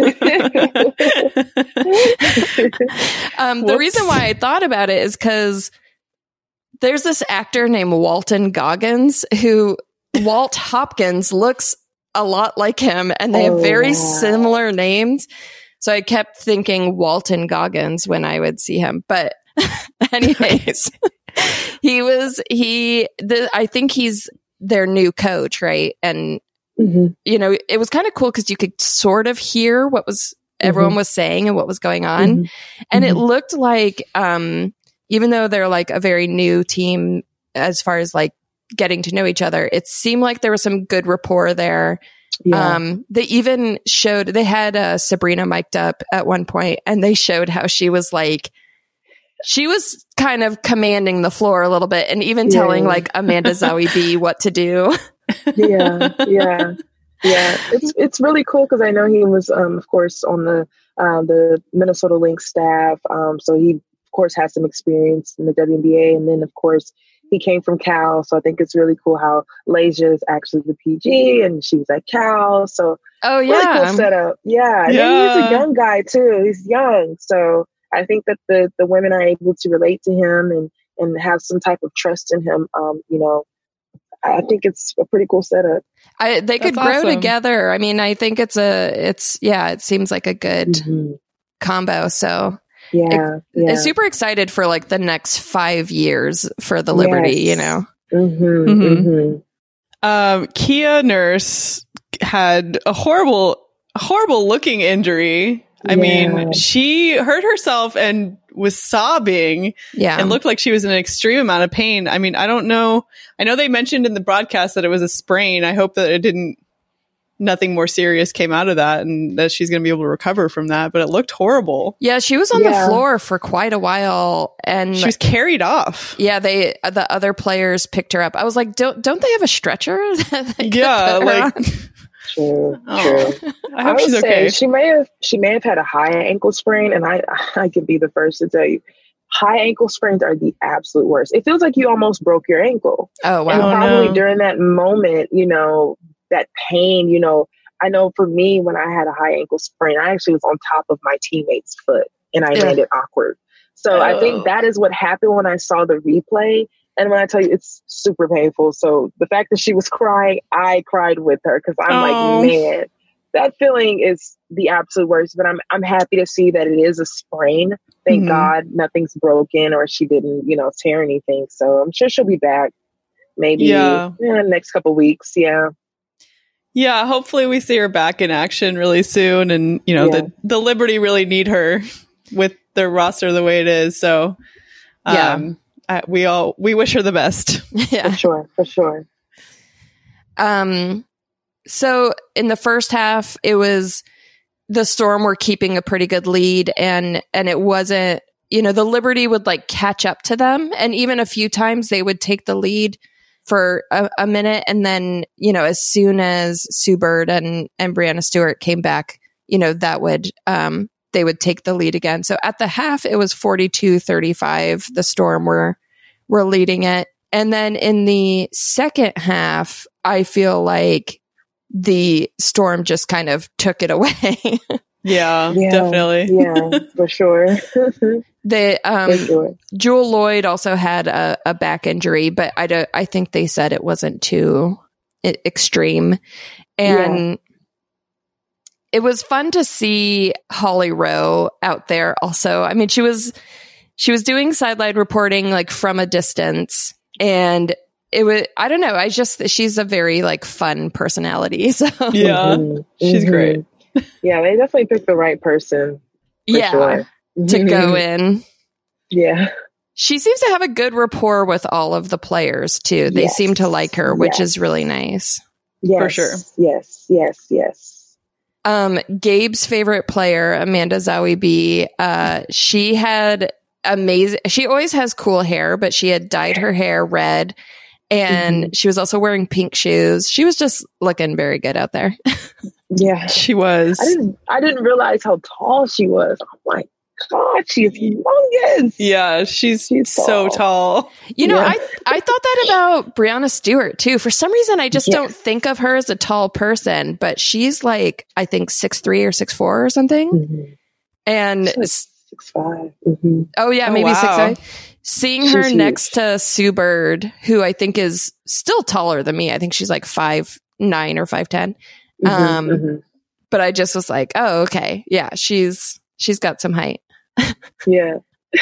um, the Whoops. reason why I thought about it is because there's this actor named Walton Goggins who Walt Hopkins looks a lot like him, and they have Oh, very wow. similar names. So I kept thinking Walton Goggins when I would see him. But anyways, he was, he, the, I think he's their new coach, right? And, Mm-hmm. you know, it was kind of cool because you could sort of hear what was everyone Mhm. was saying and what was going on. Mhm. And it Mhm. looked like, um, even though they're like a very new team as far as like getting to know each other, it seemed like there was some good rapport there. Yeah. Um, they even showed, they had uh, Sabrina mic'd up at one point, and they showed how she was like, she was kind of commanding the floor a little bit and even Yeah. telling like Amanda Zawi B what to do. yeah, yeah, yeah. It's it's really cool because I know he was, um, of course, on the uh, the Minnesota Lynx staff. Um, so he, of course, has some experience in the W N B A, and then, of course, he came from Cal. So I think it's really cool how Lasia is actually the P G, and she was at Cal. So Oh really yeah. cool setup. Yeah, and then he's Yeah. a young guy too. He's young, so I think that the the women are able to relate to him and and have some type of trust in him. Um, you know. I think it's a pretty cool setup. I, they could That's grow awesome. together. I mean, I think it's a, it's, yeah, it seems like a good Mhm. combo. So Yeah, yeah. I'm super excited for like the next five years for the Liberty, Yes. you know? Mm-hmm, Mhm. mm-hmm. Um, Kia Nurse had a horrible horrible looking injury. I Yeah. mean, she hurt herself and was sobbing Yeah. and looked like she was in an extreme amount of pain. I mean, I don't know. I know they mentioned in the broadcast that it was a sprain. I hope that it didn't, nothing more serious came out of that and that she's going to be able to recover from that, but it looked horrible. Yeah, she was on Yeah. the floor for quite a while, and She was carried off. yeah, they the other players picked her up. I was like, don't don't they have a stretcher? that they could Yeah, put her like, on? True, Oh, true. I hope would she's say okay. She may have she may have had a high ankle sprain, and I I could be the first to tell you, high ankle sprains are the absolute worst. It feels like you almost broke your ankle. Oh And wow. Oh, probably no. during that moment, you know, that pain, you know, I know for me, when I had a high ankle sprain, I actually was on top of my teammate's foot and I Yeah. landed awkward. So I Oh. think that is what happened when I saw the replay. And when I tell you, it's super painful. So the fact that she was crying, I cried with her because I'm Oh. like, man, that feeling is the absolute worst. But I'm I'm happy to see that it is a sprain. Thank Mhm. God nothing's broken or she didn't, you know, tear anything. So I'm sure she'll be back maybe Yeah. yeah, next couple weeks. Yeah. Yeah, hopefully we see her back in action really soon. And, you know, Yeah. the, the Liberty really need her with their roster the way it is. So, Yeah. um, I, we all, we wish her the best. Yeah. For sure. For sure. Um, so in the first half, it was the Storm were keeping a pretty good lead, and and it wasn't, you know, the Liberty would like catch up to them, and even a few times they would take the lead for a, a minute, and then, you know, as soon as Sue Bird and and Brianna Stewart came back, you know, that would um they would take the lead again. So at the half, it was forty-two thirty-five. The Storm were were leading it. And then in the second half, I feel like the Storm just kind of took it away. Yeah, Yeah. definitely. Yeah, for sure. the um, For sure. Jewel Lloyd also had a, a back injury, but I don't, I think they said it wasn't too e- extreme. And it was fun to see Holly Rowe out there also. I mean, she was she was doing sideline reporting like from a distance, and it was, I don't know, I just, she's a very like fun personality. So Yeah, Mhm. she's Mhm. great. Yeah, they definitely picked the right person. For yeah, sure. to go in. Yeah. She seems to have a good rapport with all of the players too. They Yes. seem to like her, which Yes. is really nice. Yes. For sure. Yes. Yes. Yes. Um, Gabe's favorite player, Amanda Zawi B, uh, she had amazing, she always has cool hair, but she had dyed her hair red, and Mhm. she was also wearing pink shoes. She was just looking very good out there. Yeah. She was. I didn't. I didn't realize how tall she was. Oh my God, she's humongous. Yeah, she's, She's so tall. tall. You know, Yeah. I I thought that about Brianna Stewart too. For some reason, I just Yes. don't think of her as a tall person, but she's like, I think six three or six four or something. Mhm. And She's like six five. Mm-hmm. oh yeah, Oh, maybe wow. six five. Seeing her She's huge. next to Sue Bird, who I think is still taller than me. I think she's like five nine or five ten. Um, hmm But I just was like, oh okay, yeah, she's she's got some height. Yeah.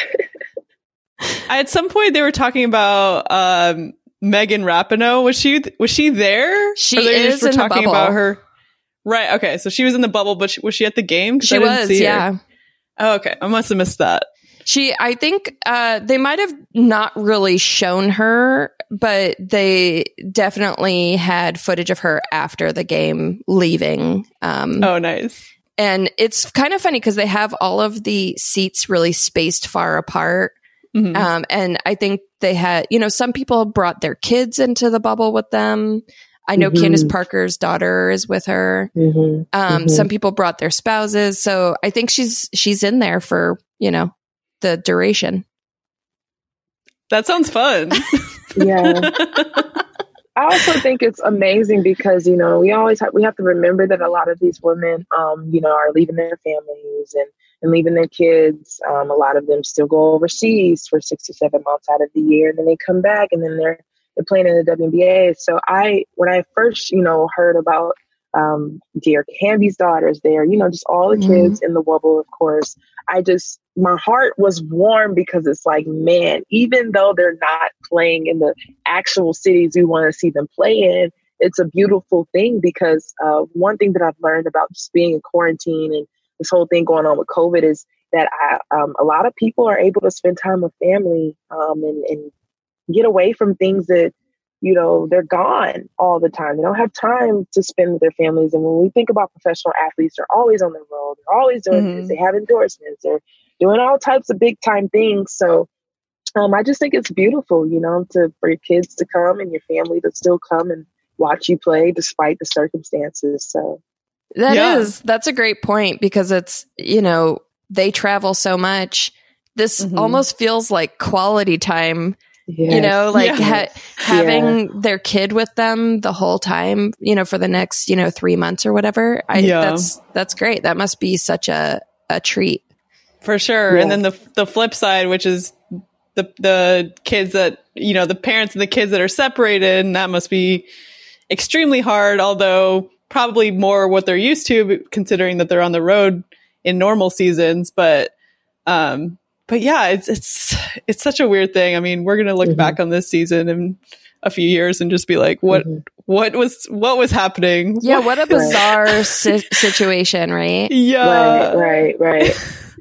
At some point, they were talking about um, Megan Rapinoe. Was she was she there? She Or they is just were in the talking bubble. about her. Right. Okay. So she was in the bubble, but she, was she at the game? 'Cause She I didn't was, see her. yeah. Oh, okay. I must have missed that. She, I think, uh, they might have not really shown her, but they definitely had footage of her after the game leaving. Um, Oh, nice. and it's kind of funny because they have all of the seats really spaced far apart. Mhm. Um, and I think they had, you know, some people brought their kids into the bubble with them. I know Mhm. Candace Parker's daughter is with her. Mm-hmm. Um, Mhm. Some people brought their spouses. So I think she's, she's in there for, you know, the duration. That sounds fun. Yeah. I also think it's amazing because, you know, we always have, we have to remember that a lot of these women, um, you know, are leaving their families and, and leaving their kids. Um, a lot of them still go overseas for six to seven months out of the year. And then they come back and then they're, they're playing in the W N B A. So I, when I first, you know, heard about um, Derek Hamby's daughters there, you know, just all the Mhm. kids in the Wubble, of course, I just, my heart was warm because it's like, man, even though they're not playing in the actual cities we want to see them play in, it's a beautiful thing because uh, one thing that I've learned about just being in quarantine and this whole thing going on with COVID is that I, um, a lot of people are able to spend time with family um, and, and get away from things that, you know, they're gone all the time. They don't have time to spend with their families. And when we think about professional athletes, they're always on the road. They're always doing Mm-hmm. this. They have endorsements. They're doing all types of big time things. So um, I just think it's beautiful, you know, to for your kids to come and your family to still come and watch you play despite the circumstances. So That Yeah. is, that's a great point because it's, you know, they travel so much. This Mhm. almost feels like quality time, yes. you know, like Yeah. ha- having their kid with them the whole time, you know, for the next, you know, three months or whatever. I, Yeah. that's, that's great. That must be such a, a treat. For sure. Yeah. And then the the flip side, which is the the kids that, you know, the parents and the kids that are separated, and that must be extremely hard, although probably more what they're used to considering that they're on the road in normal seasons. But um but yeah, it's it's it's such a weird thing. I mean, we're gonna look Mhm. back on this season in a few years and just be like, what Mhm. what was what was happening? Yeah. What a bizarre si- situation, right? Yeah. Right, right, right.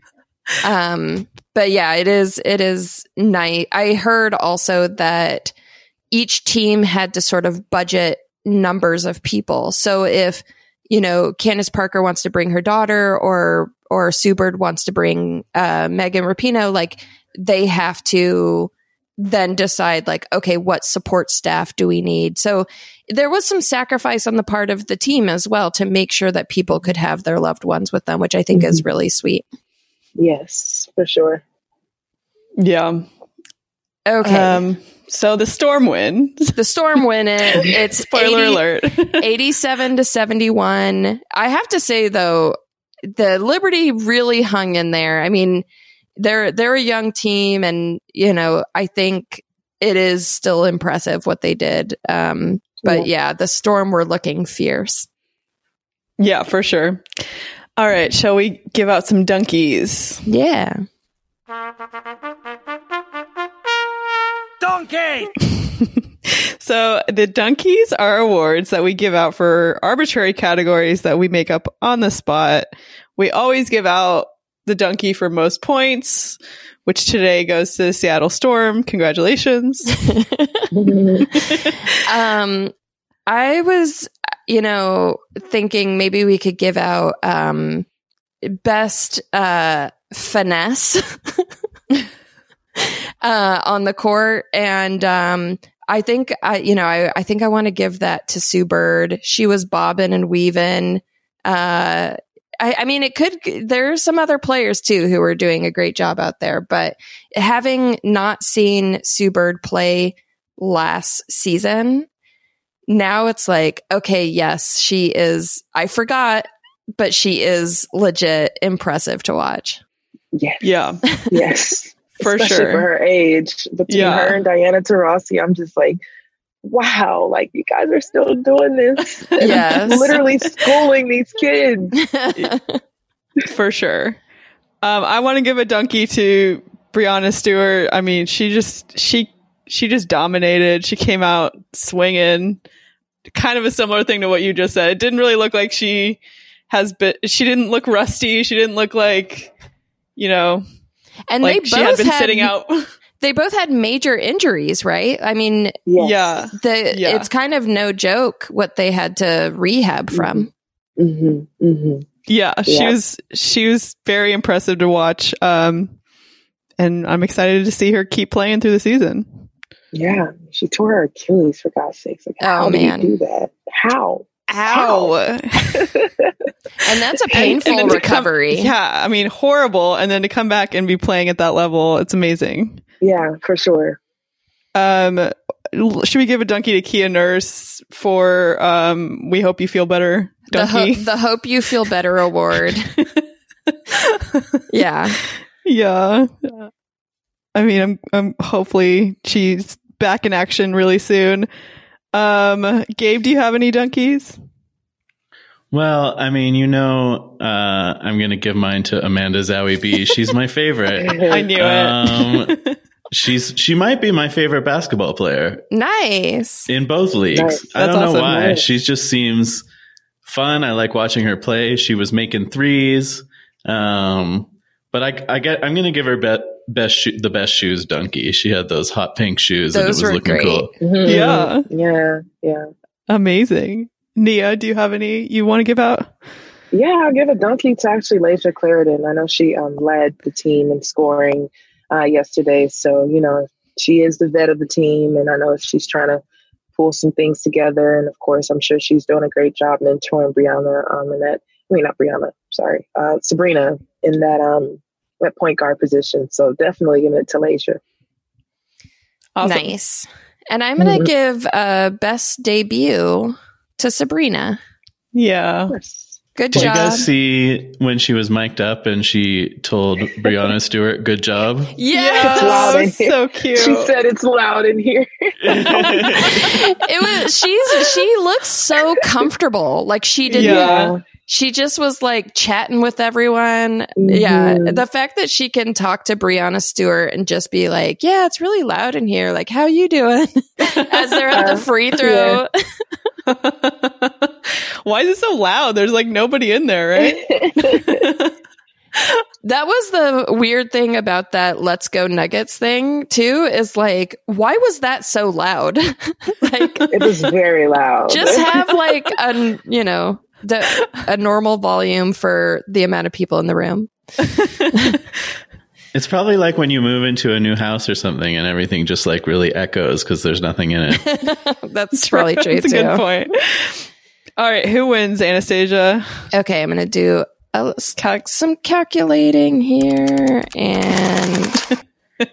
Um, but yeah, it is, it is nice. I heard also that each team had to sort of budget numbers of people. So if, you know, Candace Parker wants to bring her daughter or, or Sue Bird wants to bring, uh, Megan Rapinoe, like they have to then decide like, okay, what support staff do we need? So there was some sacrifice on the part of the team as well to make sure that people could have their loved ones with them, which I think is really sweet. Yes, for sure. Yeah. Okay. Um so the Storm win. The Storm win it. It's Spoiler eighty alert. eighty-seven to seventy-one. I have to say though, the Liberty really hung in there. I mean, they're they're a young team, and you know, I think it is still impressive what they did. Um, but yeah. yeah, the Storm were looking fierce. Yeah, for sure. All right, shall we give out some donkeys? Yeah. Donkey! So the donkeys are awards that we give out for arbitrary categories that we make up on the spot. We always give out the donkey for most points, which today goes to the Seattle Storm. Congratulations. um, I was, you know, thinking maybe we could give out um, best uh, finesse uh, on the court, and um, I think I, you know, I, I think I want to give that to Sue Bird. She was bobbing and weaving. Uh, I, I mean, it could. There are some other players too who are doing a great job out there, but having not seen Sue Bird play last season, now it's like, okay, yes, she is. I forgot, but she is legit impressive to watch. Yes. Yeah. Yes. For Especially sure. for her age. Between Yeah. her and Diana Taurasi, I'm just like, wow, like you guys are still doing this. And Yes. literally schooling these kids. For sure. Um, I want to give a donkey to Breanna Stewart. I mean, she just she she just dominated. She came out swinging. Kind of a similar thing to what you just said. It didn't really look like she has been. She didn't look rusty. She didn't look like, you know, And like they she both had been had, sitting out. They both had major injuries, right? I mean, Yes. Yeah. the Yeah. it's kind of no joke what they had to rehab from. Mm-hmm. Mm-hmm. Yeah, she Yeah. was she was very impressive to watch. Um, and I'm excited to see her keep playing through the season. Yeah. She tore her Achilles, for God's sakes. Like, Oh, how man. did you do that? How? Ow. And that's a And- painful and then to come- recovery. yeah, I mean, horrible. And then to come back and be playing at that level, it's amazing. Yeah, for sure. Um, l- should we give a donkey to Kia Nurse for um, We Hope You Feel Better The, donkey? ho- the Hope You Feel Better award. Yeah. Yeah. I mean, I'm, I'm hopefully she's back in action really soon. Um, Gabe, do you have any donkeys? Well, I mean, you know, uh, I'm going to give mine to Amanda Zawi B. She's my favorite. I knew Um, it. she's she might be my favorite basketball player Nice. in both leagues. Nice. I don't That's know awesome. why. Nice. She just seems fun. I like watching her play. She was making threes. Um, but I, I get, I'm going to give her bet, best sho- the best shoes donkey. She had those hot pink shoes and it Those was were looking great. cool. Mhm. Yeah. Yeah. Yeah. Amazing. Nia, do you have any you want to give out? Yeah, I'll give a donkey to actually Laisha Clarendon. I know she um, led the team in scoring uh, yesterday. So, you know, she is the vet of the team. And I know she's trying to pull some things together. And of course, I'm sure she's doing a great job mentoring Brianna um, in that, I mean, not Brianna, sorry, uh, Sabrina in that, um, that point guard position. So definitely give it to Laisha. Nice. And I'm going to Mhm. give a best debut to Sabrina. Yeah. Good Did you job. guys see when she was mic'd up and she told Brianna Stewart, good job? Yeah. It's loud in here. So cute. She said it's loud in here. It was she's she looks so comfortable. Like she didn't Yeah. she just was like chatting with everyone. Yeah. The fact that she can talk to Brianna Stewart and just be like, yeah, it's really loud in here. Like, how you doing? As they're at the free throw. Why is it so loud? There's like nobody in there, right? That was the weird thing about that Let's Go Nuggets thing too, is like, why was that so loud? Like, It was very loud. just have like a, you know, the, a normal volume for the amount of people in the room. It's probably like when you move into a new house or something and everything just like really echoes because there's nothing in it. That's probably true That's a too. good point. All right, who wins, Anastasia? Okay, I'm going to do a, cal- some calculating here. And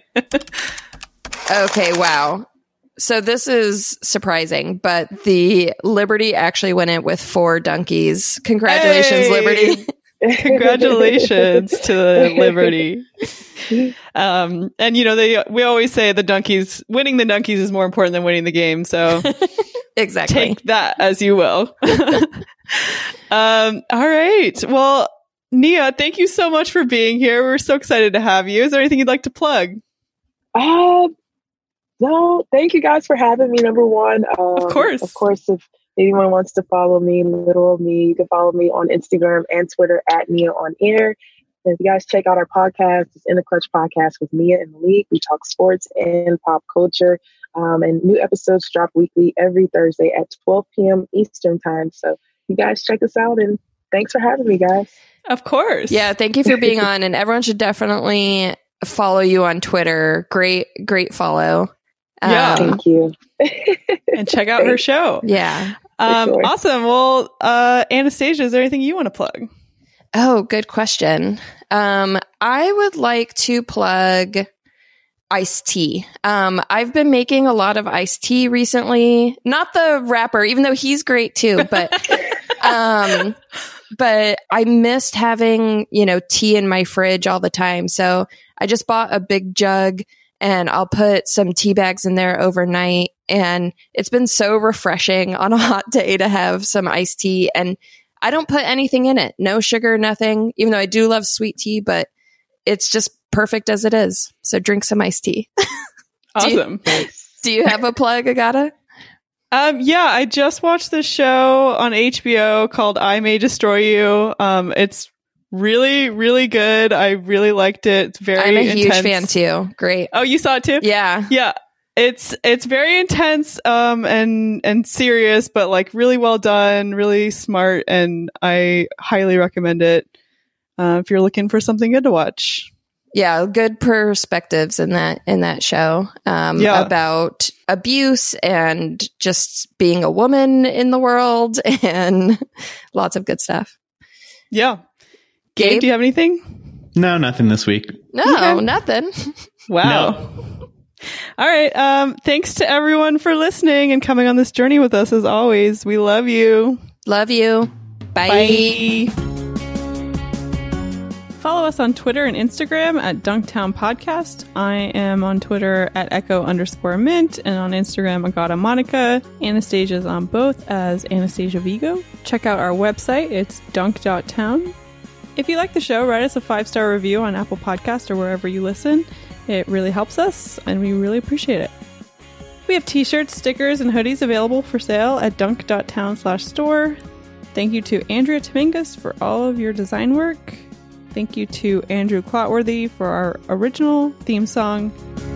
okay, wow. So this is surprising, but the Liberty actually went in with four donkeys. Congratulations, Hey! Liberty. Congratulations to the Liberty. Um, and you know, they we always say the donkeys winning the donkeys is more important than winning the game. So exactly, take that as you will. um, all right. Well, Nia, thank you so much for being here. We're so excited to have you. Is there anything you'd like to plug? Uh, no, thank you guys for having me. Number one, um, Of course. of course, if anyone wants to follow me, little old me, you can follow me on Instagram and Twitter at Nia on Air. And if you guys check out our podcast, it's In the Clutch Podcast with Nia and Malik. We talk sports and pop culture. Um, and new episodes drop weekly every Thursday at twelve p.m. Eastern time. So you guys check us out, and thanks for having me, guys. Of course. Yeah, thank you for being on. And everyone should definitely follow you on Twitter. Great, great follow. Yeah. Thank you. And check out her show. Yeah. Um, sure. Awesome. Well, uh, Anastasia, is there anything you want to plug? Oh, good question. Um, I would like to plug iced tea. Um, I've been making a lot of iced tea recently. Not the rapper, even though he's great too, but um, but I missed having, you know, tea in my fridge all the time. So I just bought a big jug and I'll put some tea bags in there overnight. And it's been so refreshing on a hot day to have some iced tea. And I don't put anything in it. No sugar, nothing, even though I do love sweet tea, but it's just perfect as it is. So drink some iced tea. Awesome. Do you, do you have a plug, Agata? Um, yeah, I just watched this show on H B O called I May Destroy You. Um, it's really, really good. I really liked it. It's very I'm a huge intense. fan too. Great. Oh, you saw it too? Yeah. Yeah. It's it's very intense um and and serious, but like really well done, really smart, and I highly recommend it uh, if you're looking for something good to watch. Yeah, good perspectives in that in that show um, Yeah. about abuse and just being a woman in the world and lots of good stuff. Yeah. Gabe, Gabe? do you have anything? No, nothing this week. No, Okay. nothing. Wow. No. All right. Um, thanks to everyone for listening and coming on this journey with us as always. We love you. Love you. Bye. Bye. Follow us on Twitter and Instagram at Dunktown Podcast. I am on Twitter at Echo underscore Mint and on Instagram, Agata Monica. Anastasia's on both as Anastasia Vigo. Check out our website. It's dunk dot town. If you like the show, write us a five-star review on Apple Podcast or wherever you listen. It really helps us, and we really appreciate it. We have t-shirts, stickers, and hoodies available for sale at dunk.town slash store. Thank you to Andrea Tomingus for all of your design work. Thank you to Andrew Clotworthy for our original theme song.